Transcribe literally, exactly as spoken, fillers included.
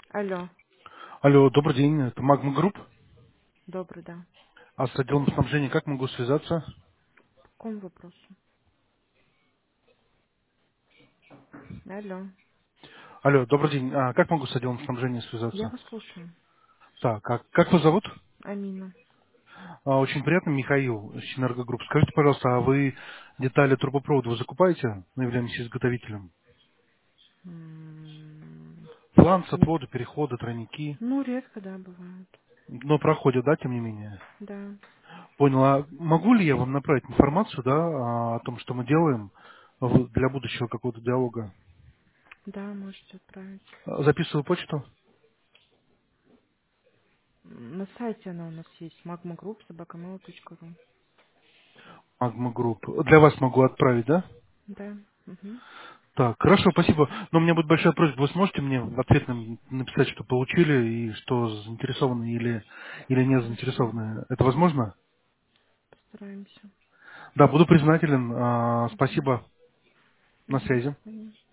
Алло, Алло, добрый день, это Магма Групп. добрый, да. А с отделом снабжения как могу связаться? По какому вопросу? Алло, Алло, добрый день, а как могу с отделом снабжения я связаться? вас слушаю. Так, как, как вас зовут? Амина. А, очень приятно, Михаил, Синерго Групп. Скажите, пожалуйста, а вы детали трубопровода вы закупаете? Мы являемся изготовителем. М, Фланцы, н- отводы, переходы, тройники. Ну, редко, да, бывает. Но проходят, да, тем не менее? Да, Понял. А могу ли я вам направить информацию, да, а, о том, что мы делаем в- для будущего какого-то диалога? да, можете отправить. А, Записываю почту. М, На сайте она у нас есть, magmagroup собака mail точка ру. Магма Групп. Для вас могу отправить, да? Да, угу. Так, хорошо, спасибо. Но у меня будет большая просьба, вы сможете мне в ответ нам написать, что получили и что заинтересованы или, или не Хорошо, заинтересованы? Это возможно? постараемся. Да, буду признателен. А, Угу. Спасибо. На Угу. До связи. свидания.